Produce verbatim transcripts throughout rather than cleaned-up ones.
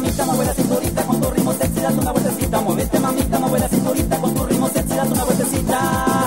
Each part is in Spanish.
mamita, mueve la cinturita con tu ritmo sexy, date una vueltecita. Muévete mamita, mueve la cinturita con tu ritmo sexy, date una vueltecita.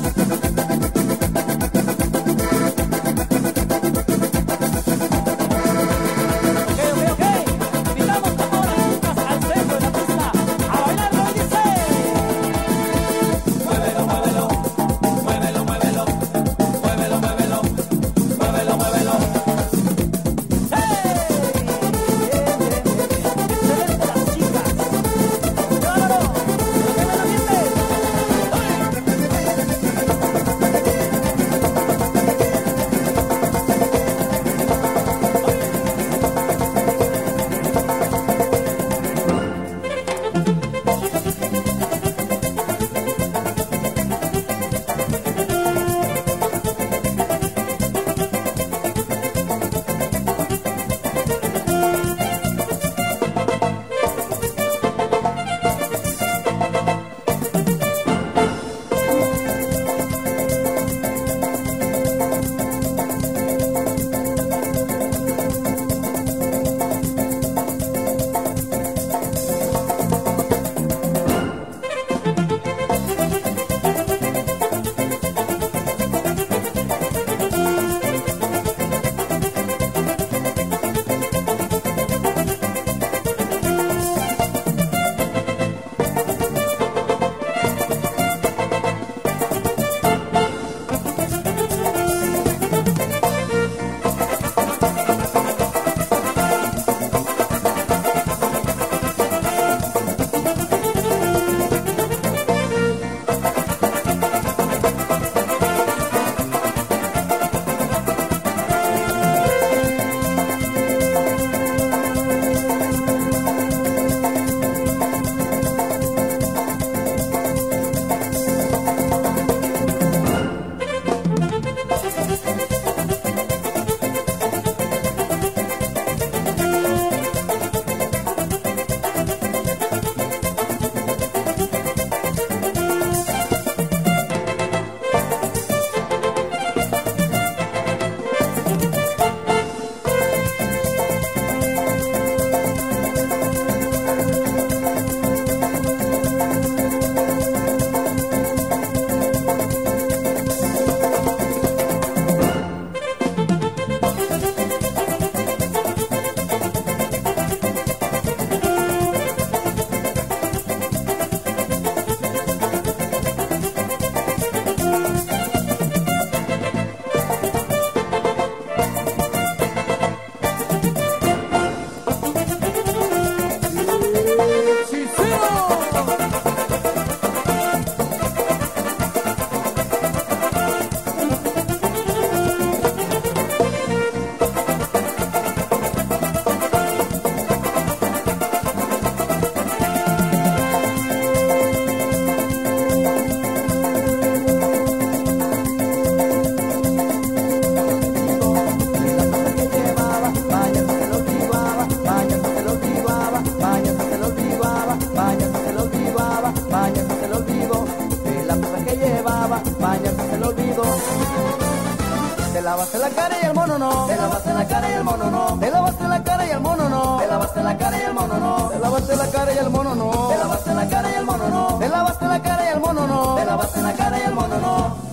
lavaste la cara y el mono no. Te lavaste la cara y el mono no. Te lavaste la cara y el mono no. Te lavaste la cara y el mono no. Te lavaste la cara y el mono no. Te lavaste la cara y el mono no. Te lavaste la cara y el mono no. Te lavaste la cara y el mono no.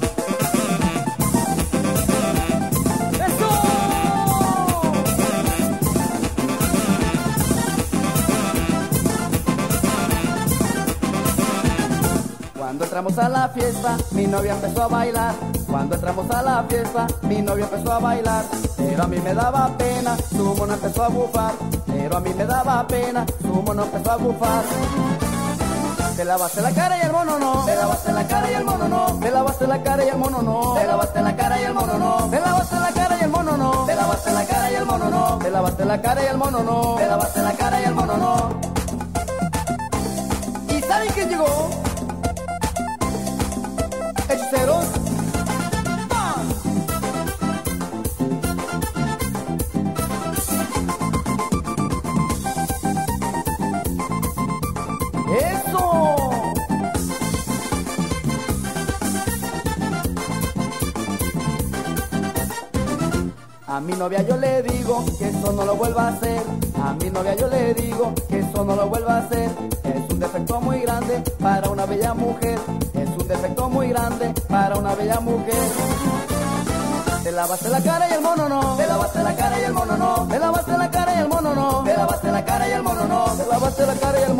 Cuando entramos a la fiesta, mi novia empezó a bailar. Cuando entramos a la fiesta, mi novia empezó a bailar. Pero a mí me daba pena, su mono empezó a bufar. Pero a mí me daba pena, su mono empezó a bufar. Te lavaste la cara y el mono no. Te lavaste la cara y el mono no. Te lavaste la cara y el mono no. Te lavaste la cara y el mono no. Te lavaste la cara y el mono no. Te lavaste la cara y el mono no. Te lavaste la cara y el mono no. Te lavaste la cara y el mono no. ¿Y saben quién llegó? Hechiceros. ¡Eso! A mi novia yo le digo que eso no lo vuelva a hacer. A mi novia yo le digo que eso no lo vuelva a hacer. Es un defecto muy grande para una bella mujer. Es un defecto muy grande para una bella mujer. Te lavaste la cara y el mono no. Te lavaste la cara y el mono no. Te lavaste la cara y el mono no. Te lavaste la cara y el mono no. Te lavaste la cara y el